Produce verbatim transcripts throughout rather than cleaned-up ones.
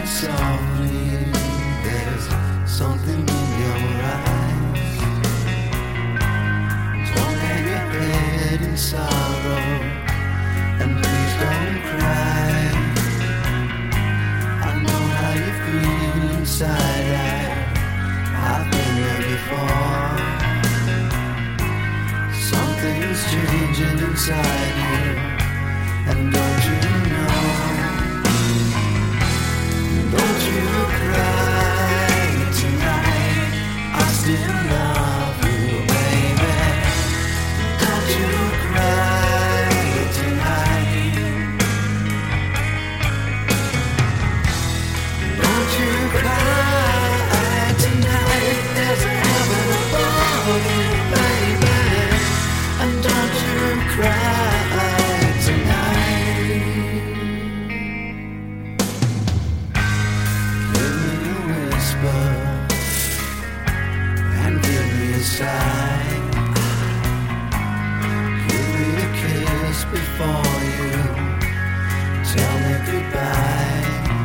softly. There's something in your eyes. Don't hang your head in sorrow, and please don't cry. I know how you feel inside. I, I've been there before. Something's changing inside you, and don't you know? Don't you cry tonight, I still love you, baby. Don't you cry tonight. Don't you cry tonight, there's a heaven above you, baby. And don't you cry tonight. Give me a whisper and give me a sigh. Give me a kiss before you tell me goodbye.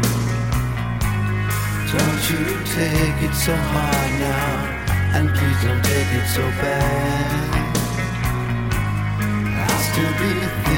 Don't you take it so hard now, and please don't take it so bad. I'll still be